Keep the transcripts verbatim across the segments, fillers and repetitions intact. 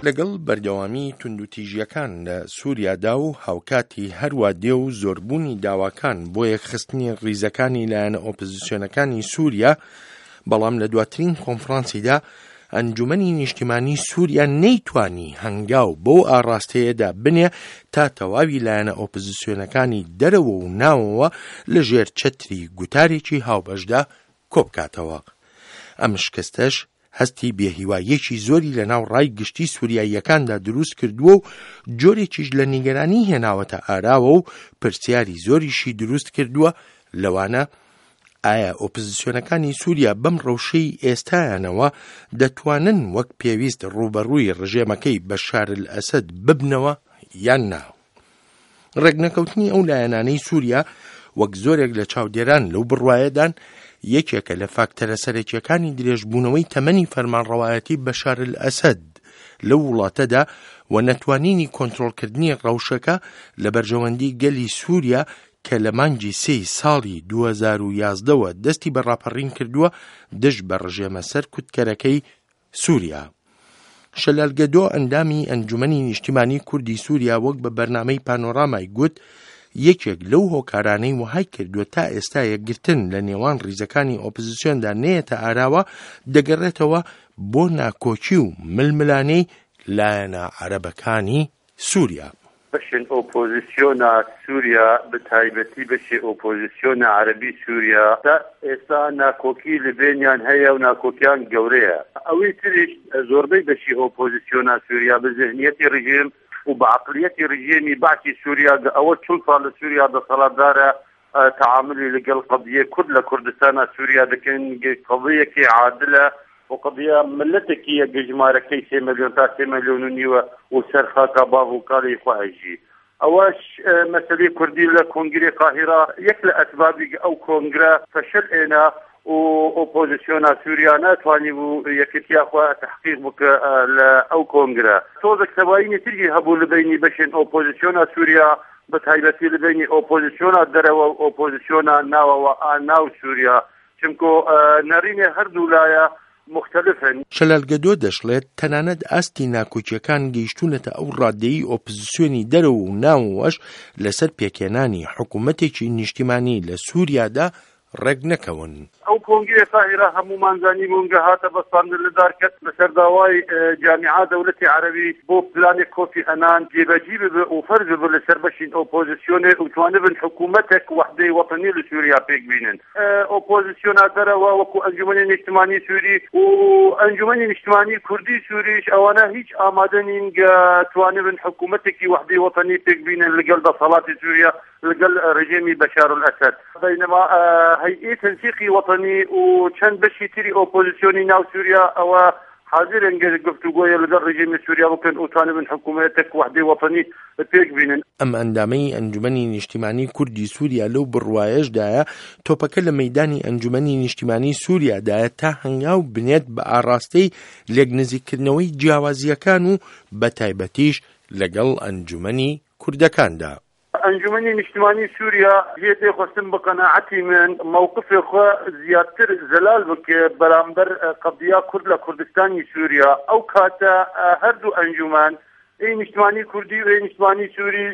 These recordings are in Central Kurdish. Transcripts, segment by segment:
لەگەڵ بەردەوامی توندوتیژیەکان لە سووریادا و هاوکاتی هەروە دێ و زۆربوونی داواکان بۆ یەکخستنی ڕیزەکانی لایەنە ئۆپۆزیسیۆنەکانی سووریا، بەڵام لە دواترین کۆنفرانسیدا ئەنجومەنی نیشتیمانی سووریا نەیتوانی هەنگاو بۆ ئاڕاستەیەدا بنێ تا تەواوی لایەنە ئۆپۆزیسیۆنەکانی دەرەوە و ناوەوە لە ژێر چەتری گوتارێکی هاوبەشدا کۆبکاتەوە. ئەم شکستەش هەستی بێهیواییەکی زۆری لە ناو ڕای گشتی سووریاییەکاندا دروست کردووە و جۆرێکیش لە نیگەرانی هێناوەتە ئاراوە و پرسیاری زۆریشی دروست کردووە لەوانە ئایا ئۆپۆزیسیۆنەکانی سووریا بەم ڕەوشەی ئێستایانەوە دەتوانن وەک پێویست ڕوبەڕووی ڕژێمەکەی بەشار ئەسەد ببنەوە یان نا. ڕێگنەکەوتنی ئەو لایەنانەی سووریا وەک زۆرێک لە چاودێران لەو بڕوایەدان یەکێکە لە فاکتەرە سەرەکیەکانی درێژبوونەوەی تەمەنی فەرمانڕەوایەتی بەشار ئەسەد لەو وڵاتەدا و نەتوانینی کۆنتڕۆڵکردنی ڕەوشەکە لە بەرژەوەندی گەلی سووریا کە لە مانگی سێی ساڵی دوو هەزار و یازدەوە دەستی بە ڕاپەڕین کردووە دژ بە ڕژێمە سەر کوتکەرەکەی سووریا. شەلالگەدۆ ئەندامی ئەنجومەنی نیشتیمانی کوردی سووریا وەک بە بەرنامەی پانۆرامای گوت یەکێک لەو هۆکارانەی وهای کردووە تا ئێستا یەکگرتن لە نێوان ڕیزەکانی ئۆپۆزیسیۆندا نەیەتە ئاراوە دەگەڕێتەوە بۆ ناکۆچی و ململانەی لایەنە عەرەبەکانی سووریا. بەشن ئۆپۆزیسیۆنە سووریا بەتایبەتی بەشی ئۆپۆزیسیۆنە عەرەبی سووریا تا ئێستا ناکۆکی لە بینیان هەیە و ناکۆکیان گەورەیە. ئەوەی تریش زۆربەی بەشی ئۆپۆزیسیۆنە سووریا بە ذهنیەتی ڕژیم و بعقليتي رژیمی باکی سووریا ئەوە چون ساڵ لە سووریا دەسەڵاتدارە تعاملی لەگەڵ قەضیە کورد لە کوردستانە سووریا دەکەن قەضیەکی عادلە و قەضیە ملەتێکی یەک ژمارەکەی سێ ملیۆن تا سێ ملیۆن و نیوە و سەر خاکە باغ و کاڵی خواهژی. ئەوەش مەسەلەی کوردی لە کۆنگرێ قاهیرە یەک لە ئەسبابی ئەو کۆنگرە فەشل ئێنا و ئۆپۆزیسیۆنە سووریا ناتوانی بوو یەکێتیا خوا تحقیق بکە لە ئەو کۆنگرە. تۆزێک سەبایینی تری هەبوو لە بینی بەشێن ئۆپۆزیسیۆنە سووریا بەتایبەتی لە بینی ئۆپۆزیسیۆنە دەرەوە و ئۆپۆزیسیۆنە ناوەوە ناو سووریا چونکۆ نەڕینێ هەردوو لایە مختلفن. شەلالگەدۆ دەشڵێت تەنانەت ئاستی ناکۆچیەکان گەیشتونەتە ئەو ڕادەیی ئۆپۆزیسیۆنی دەرەوە و ناوەوەش لەسەر پێکێنانی حکوومەتێکی نیشتیمانی لە سووریادا ڕێک نەکەون. ئەو کۆنگرێ قاهیرە هەمومانزانی بوونگە هاتە بەستاندن لە دارکەت لەسەر داوای جامیعا دەوڵەتی عەرەبی بۆ پلانی کۆفی ئەنان جێبەجی ببێ و فەرز ببێ لەسەر بەشین ئۆپۆزیسیۆنێ و توانە بن حکوومەتێک وەحدەی وەطنی لە سووریا پێک بینن. ئۆپۆزیسیۆنە دەرەوە وەکو ئەنجومەنی نیشتیمانی سووری و ئەنجومەنی نیشتیمانی کوردی سووریش ئەوانە هیچ ئامادە نین توانە بن حکوومەتێکی وەحدەی وەطنی پێک بینن لەگەڵ دەسەڵاتی سووریا لەگەڵ ڕژیمی بەشار ئەسەد. بەینەما هەیئەی تەنسیقی وەطنی و چەند بەشی تری ئۆپۆزیسیۆنی ناو سووریا ئەوە حاضرن گفتوگۆیە لەگەڵ ڕژیمی سووریا بکەن و توانە بن حکوومەتێک وەحدەی وەطنی پێک بینن. ئەم ئەندامەی ئەنجومەنی نیشتیمانی کوردی سووریا لەو بڕوایەشدایە تۆپەکە لە مەیدانی ئەنجومەنی نیشتیمانی سووریادایە تا هەنگاو بنێت بە ئاڕاستەی لێک نزیکردنەوەی جیاوازیەکان و بەتایبەتیش لەگەڵ ئەنجومەنی کوردەکاندا. ئەنجومەنی نیشتیمانی سووریا هێتێ خۆستن بە قەناعەتی من مووقفی خۆ زیاتر زەلال بکە بەرامبەر قەضیە کورد لە کوردستانی سووریا. ئەو کاتە هەردوو ئەنجومان ئەی نیشتیمانی کوردی و ئەی نیشتیمانی سووری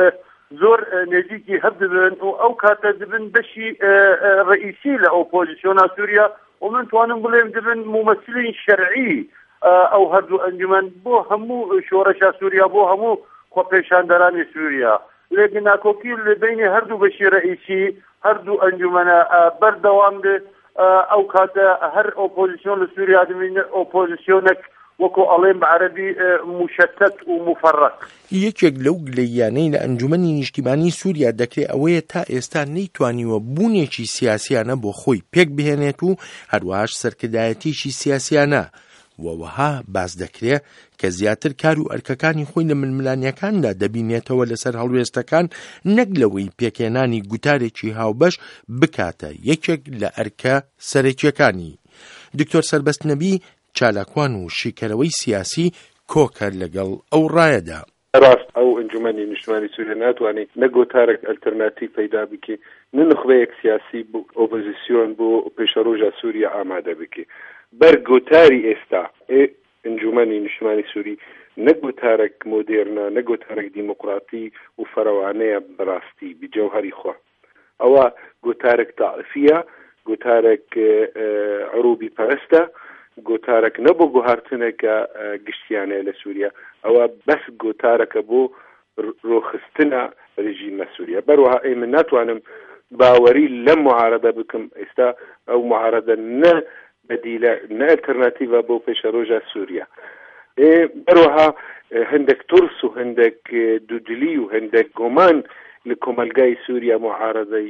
زۆر نزیکی هەبدبن و ئەو کاتە دبن بەشی ڕئیسی لە ئۆپۆزیسیۆنە سووریا و من توانم بڵێم دبن ممثلین شەرعی ئەو هەردوو ئەنجومەن بۆ هەموو شۆڕەشە سووریا بۆ هەموو خۆپێشاندەرانی سووریا. لكن ناکۆکی لە بینی هەردوو بەشی ڕئیسی هەردوو ئەنجومەنە بەردەوام بێ ئەو کاتە هەر ئۆپۆزیسیۆن لە سووریا دەبینێ ئۆپۆزیسیۆنێک وەکو ئەڵێن بە عەرەبی مشتت و مفەرق. یەکێک لەو گلەییانەی لە ئەنجومەنی نیشتیمانی سووریا دەکرێت ئەوەیە تا ئێستا نەیتوانیوە بوونێکی سیاسیانە بۆ خۆی پێک بهێنێت و هەروەهاش سەرکردایەتیشی سیاسیانە وەوەها باس دەکرێت کە زیاتر کار و ئەرکەکانی خۆی لە ململانیەکاندا دەبینێتەوە لەسەر هەڵوێستەکان نەک لەوەی پێکێنانی گوتارێکی هاوبەش بکاتە یەکێک لە ئەرکە سەرەکیەکانی. دکتۆر سەربەست نەبی چالاکوان و شیکەرەوەی سیاسی کۆکە لەگەڵ ئەو ڕایەدا. ڕاست ئەو ئەنجومەنی نیشتیمانی سووریا ناتوانێت نە گۆتارێک ئەلتەرناتیڤ پەیدا بکێ نە نخبەیەک سیاسی بۆ ئۆپۆزیسیۆن بۆ پێشەڕۆژە سووریا ئامادە بکێ. بەر گۆتاری ئێستا انجمنی نیشتمانی سووری نەک گوتارێک مۆدێرنە، نەک گوتارێک دیموقراتی و فەرەوانەیە بەڕاستی بجەوهەری خوا. ئەوە گوتارێک تاعفیە، گوتارێک عروبی پەرستە، گوتارێک نەبوو گوهارتنێکە گشتیانەیە لە سووریا، ئەوە بەس گوتارەکە بۆ ڕۆخستنە ڕژیمە سووریا. بەروەها ئەی من ناتوانم باوەری لەم معارەدە بکەم ئێستا ئەو معارەدە نە بەدیلە نە ئەلتەرناتیڤە بۆ پێشە ڕۆژە سووریا. بەروەها هەندێک تورس و هەندێک دوودلی و هەندێک گۆمان لە کۆمەلگای سووریا معارەدەی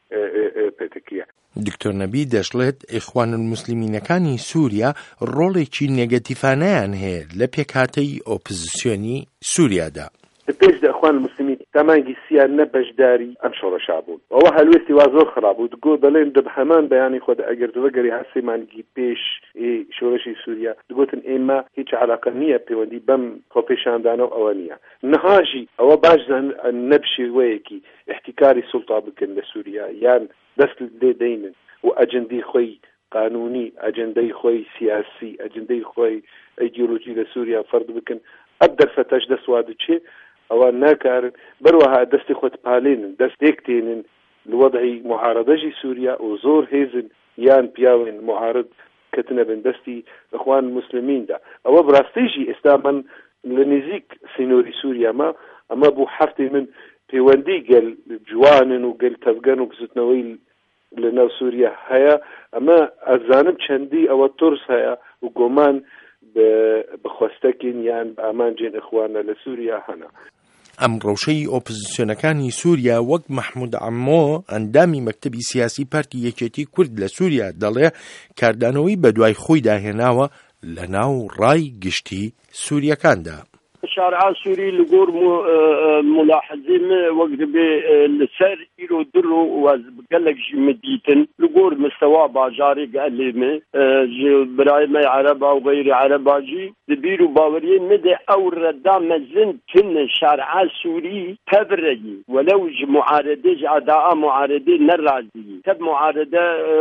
پێتەکیە. دکتۆر نەبی دەشڵێت ئیخوان الموسلیمینەکانی سووریا ڕۆڵێکی نێگەتیفانەیان هەیە لە پێکهاتەی ئۆپۆزیسیۆنی سووریادا. پێش دەخوان مسلمی تەمانگی سیان نە بەشداری ئەم شۆڕەشا بوون. ئەوە هەلوێستی وا زۆر خراپ بوو. دگۆ دەڵێن دەب هەمان بەیانی خۆ ئەگەر دووەگەری هەسێمانگی پێش شۆڕەشی سووریا دگوتن ئێمە هیچ علاقە نییە پەیوەندی بەم خۆپێشاندانە و ئەوە نییە. نەهاژی ئەوە باش نەبشێوەیەکی احتیکاری سوڵتا بکەن لە سووریا یان دەست لێ دەینن و ئەجندەی خۆی قانونی، ئەجندەی خۆی سیاسی، ئەجندەی خۆی ئەیدیۆلۆژی لە سووریا فەرد بکەن. ئەب دەرفەتەش دەسواد چێ ئەوە ناکارن. بەروەها دەستی خۆت پالێنن، دەستێک تێنن لە وەضعی معارەدەژی سووریا و زۆر هێزن یان پیاوێن معارەد کەتنە بن دەستی ئەخوان موسلیمیندا. ئەوە بڕاستیژی ئێستا من لە نزیک سینۆری سووریاما ئەمە بوو هەفتەی من پەیوەندی گەل جوانن و گەل تەبگەن و بزوتنەوەی لە ناو سووریا هەیە. ئەمە ئەزانم چەندی ئەوە تورس هەیە و گۆمان بخواستەکین یان ئامانجێن ئەخوانە لە سووریا هەنا. ئەم ڕەوشەی ئۆپۆزیسیۆنەکانی سووریا وەک مەحموود عەمۆ ئەندامی مەکتەبی سیاسی پارتی یەکێتی کورد لە سووریا دەڵێ کاردانەوەی بەدوای خۆی داهێناوە لە ناو ڕای گشتی سووریەکاندا. شارع سوری لگور ملاحظیم وقت به لسر ایرو درو و قلق مدیتن لگور مستوى باجاری قلمه برای ما عربا و غیر عربا جی دبیرو باورین مده او ردا مزن تن شارع سوری تبرگی ولو معارضه عداء معارضه نرازی تب معارضه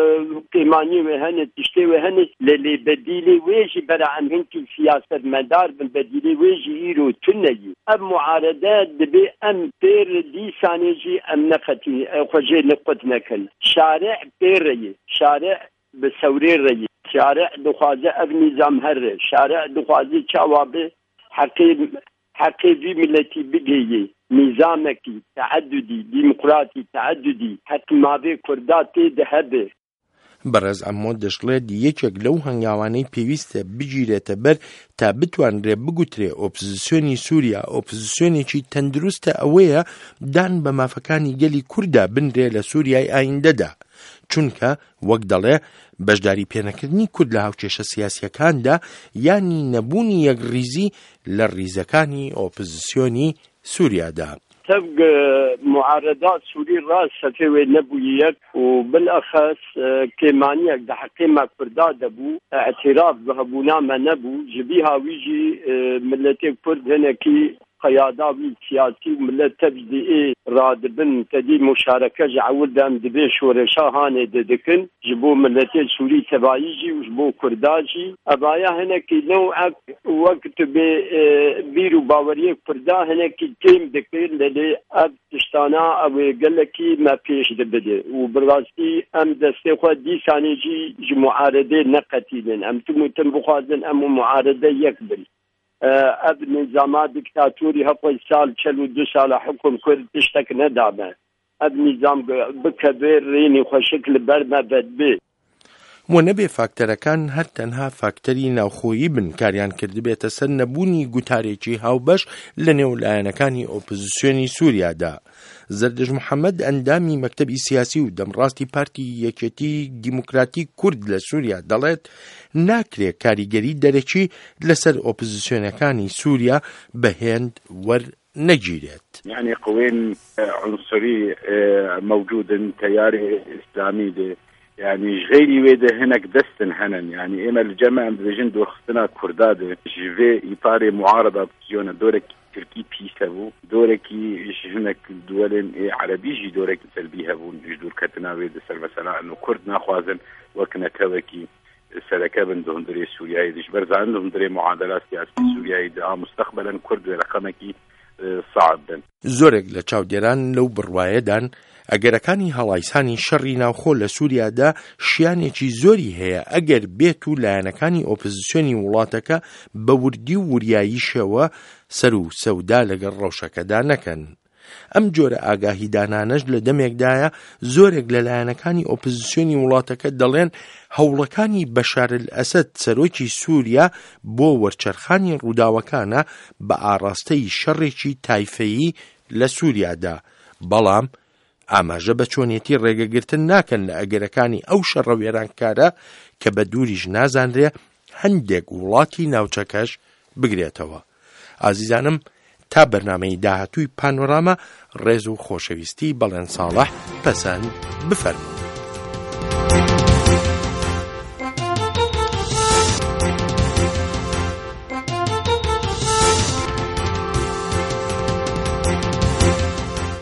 قیمانی و هنه تشتی و هنه للی بدیلی ویجی برای امهن کی سیاست مدار بن بدیلی ویجی رو تنجي ام معارضات دبي ام بير دي سانيجي ام نقتي خوجي نقط نكل شارع بيري شارع بسوري ري شارع دخوازه اب نظام هر شارع دخوازه چوابه حقي حقي في ملتي بيجي نظامكي تعددي ديمقراطي تعددي حتى ما بي كرداتي دهبه بەڕێز ئەمۆ دەشڵێت یەکێک لەو هەنگاوانەی پێویستە بگیرێتە بەر تا بتوانرێ بگوترێ ئۆپۆزیسیۆنی سووریا ئۆپۆزیسیۆنێکی تەندروستە ئەوەیە دان بە مافەکانی گەلی کووردا بنرێ لە سووریای ئایندەدا، چونکە وەک دەڵێ بەشداری پێنەکردنی کورد لە هاوکێشە سیاسیەکاندا یانی نەبوونی یەکڕیزی لە ڕیزەکانی ئۆپۆزیسیۆنی سووریادا. طبق معارضات سوري راس سفوي نبويك وبالاخص كيمانيك ده حكيمه فردا دبو اعتراف بهبونا ما نبو جبيها ويجي ملتي كرد هناكي قيادة سياسي وملت تبدي رادبن تدي مشاركة جعول دام دبي شورشا هاني ددكن جبو ملتي سوري تبايجي وجبو كرداجي أبايا هناكي نوعك وقت بي بيرو باوريه كردا هناكي كيم دكير للي أب تشتانا أو قلكي ما فيش دبدي وبراسي أم دستي خوا دي سانيجي جمعارضي نقتيلن أم تمو تنبخازن أم معارضي يكبل اب نظام دیکتاتوری هفت سال چلو دو سال حکم کرد تشتک ندامه اب نظام بکبر رینی خوشکل برما بدبه و نەبێ فاکتەرەکان هەر تەنها فاکتەری ناوخۆیی بن کاریان کردبێتە سەر نەبوونی گوتارێکی هاوبەش لە نێولایەنەکانی ئۆپۆزیسیۆنی سووریادا. زەردەژ محەممەد ئەندامی مەکتەبی سیاسی و دەمڕاستی پارتی یەکێتی دیموکراتی کورد لە سووریا دەڵێت ناکرێت کاریگەری دەرەکی لەسەر ئۆپۆزیسیۆنەکانی سووریا بەهێند وەرنەگیرێت. يعني قوين عنصري موجود تيار إسلامي ده يعني غيري ويده هناك دستن هنن يعني إما الجماعة بجن دور خصنا كرداد جيفي إطار معارضة بسيونة دورك تركي بيسابو دورك هناك دول عربي جي دورك سلبي هبون جدور كتنا ويد سر مثلا إنه كرد ناخوازن وكنا كوكي سەرەکە بن دۆندرێ سووریایی دیش بەرزان دۆندرێ معادلات سیاسی سووریایی دا مستقبلا کورد رەقەمێکی صعب بن. زۆرێک لە چاودێران لەو بڕوایەدان ئەگەرەکانی هەڵایسانی شەڕی ناوخۆ لە سووریادا شیانێکی زۆری هەیە ئەگەر بێت و لایەنەکانی ئۆپۆزیسیۆنی وڵاتەکە بە وردی و وریاییشەوە سەر و سەودا لەگەڵ ڕەوشەکەدا نەکەن. ئەم جۆرە ئاگاهیدانانەش لە دەمێکدایە زۆرێک لە لایەنەکانی ئۆپۆزیسیۆنی وڵاتەکە دەڵێن هەوڵەکانی بەشار ئەسەد سەرۆکی سووریا بۆ وەرچەرخانی ڕووداوەکانە بە ئاڕاستەی شەڕێکی تایفەیی لە سووریادا، بەڵام ئاماژە بە چۆنیەتی ڕێگەگرتن ناکەن لە ئەگەرەکانی ئەو شەڕە وێرانکارە کە بە دووریش نازانرێ هەندێک وڵاتی ناوچەکەش بگرێتەوە. ئازیزانم، تا بەرنامەی داهاتووی پانۆراما ڕێز و خۆشەویستی بەڵێن ساڵح پەسەند بفەرمونون.